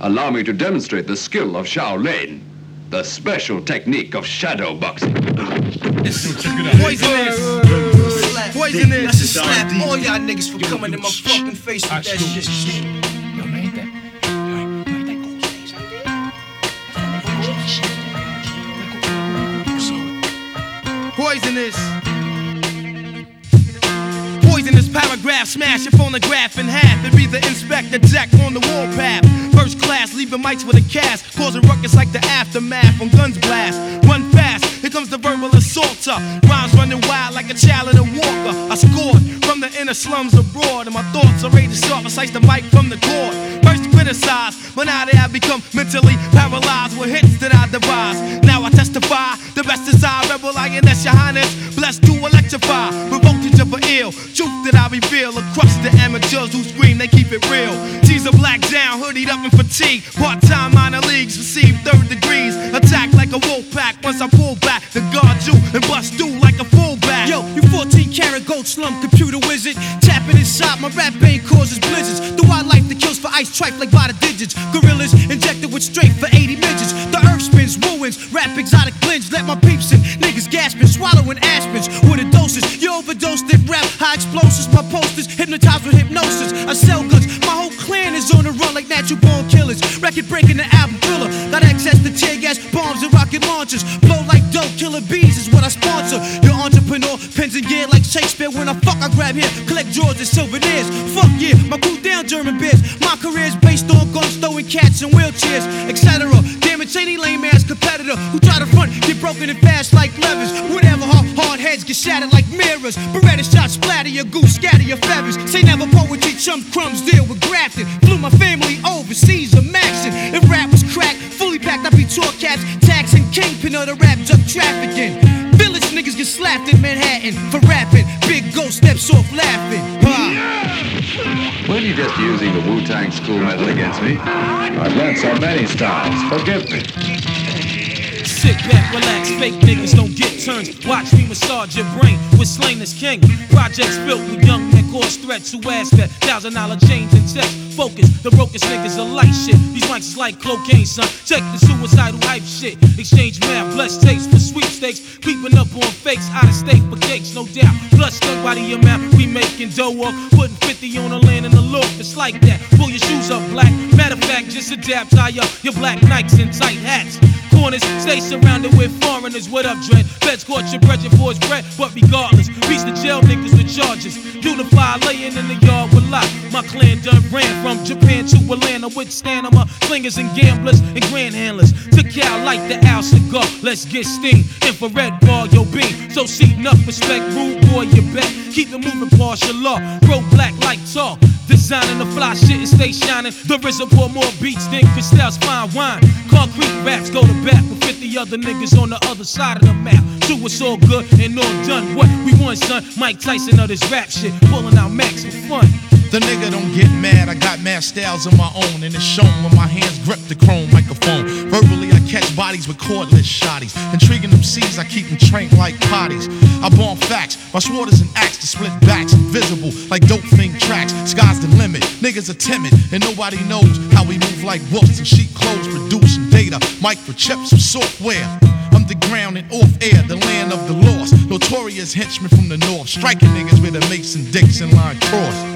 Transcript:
Allow me to demonstrate the skill of Shaolin, the special technique of shadow boxing. Poisonous. Poisonous. I should slap all y'all niggas for coming in my fucking face with that shit. Yo, man, hit that. Poisonous. Poisonous paragraph, smash your phonograph in half and be the Inspector Jack on the warpath. First class, leaving mics with a cast, causing ruckus like the aftermath when guns blast. Run fast, here comes the verbal assaulter. Rhymes running wild like a child in a walker. I scored from the inner slums abroad, and my thoughts are razor sharp. I slice the mic from the cord. First criticized, but now they have become mentally paralyzed with hits that I devise. Now I testify, the best is I, rebel INS, your highness, blessed to electrify. With voltage of an ill, truth that I reveal across the amateurs who scream, they keep it real. G's are black down, hoodied up in fatigue. Part-time minor leagues, receive third degrees. Attack like a wolf pack, once I pull back to guard you and bust through like a fullback. Yo, you 14-karat gold slum computer wizard. Tapping inside, my rap vein causes blizzards. The wildlife that kills for ice trife like by the digits. Gorillas injected with strength for 80 midgets. The earth spins, ruins, rap exotic blends. Let my peeps in, niggas gasping, swallowing aspirins with a doses. You overdosed it, rap, high explosives. My posters hypnotized with hypnosis. I sell goods, my whole clan is on the run like natural born killers. Record breaking the album thriller. Got access to tear gas, bombs, and rocket launchers. Blow like dope, killer bees is what I sponsor. Your entrepreneur, pens and gear like Shakespeare. When I fuck, I grab here, collect drawers and souvenirs. Fuck yeah, my crew down German beers. My career's based on guns, throwing cats in wheelchairs, etc. Damn it, any lame ass competitor who try to front get broken and fast like levers. Whatever, hard heads get shattered like mirrors. Beretta shots splatter your goose, scatter your feathers. Say never poetry, chum crumbs deal with grafting. Flew my family overseas, a maxing. If rap was crack, fully packed, I'd be tour caps, taxing kingpin of the rap drug trafficking. Village niggas get slapped in Manhattan for rapping. Big ghost steps off laughing. When you just using the Wu-Tang school method against me? I've learned so many styles. Forgive me. Sit back, relax, fake niggas don't get turns. Watch me massage your brain with Slain as King. Projects built with young men cause threats who ask that $1,000 change in text. Focus, the brokest niggas are light shit. These mics is like cocaine, son. Check the suicidal hype shit. Exchange mail, blessed tapes for sweepstakes. Creeping up on fakes, out of state for cakes, no doubt. Plus, nobody amount we making dough off. Putting 50 on the land in the loft, it's like that. Pull your shoes up, black. Matter of fact, just adapt, tie up your black Nikes and tight hats. Corners, stay surrounded with foreigners. What up, Dread? Feds caught your bread, your boy's bread. But regardless, reach the jail niggas with charges. Unify, laying in the yard with lock. My clan done ran from Japan to Atlanta with stamina, slingers and gamblers and grand handlers. To Cal like the Al cigar. Let's get steam. Infrared bar, yo beam. So seat enough respect, rude boy, you bet. Keep it moving, partial law. Grow black like tar. Designing the fly shit and stay shining. The RZA pour more beats than Cristal's fine wine. Concrete raps go to bat with 50 other niggas on the other side of the map. So it's all good and all done. What we want, son? Mike Tyson of this rap shit. Pulling out Max for fun. The nigga don't get mad, I got mad styles of my own, and it's shown when my hands grip the chrome microphone. Verbally, I catch bodies with cordless shotties. Intriguing them C's, I keep them trained like potties. I bomb facts, my sword is an axe to split backs, invisible like dope thing tracks. Sky's the limit, niggas are timid, and nobody knows how we move like wolves in sheep clothes, producing data, microchips of software. Underground and off air, the land of the lost. Notorious henchmen from the north, striking niggas with a Mason-Dixon line cross.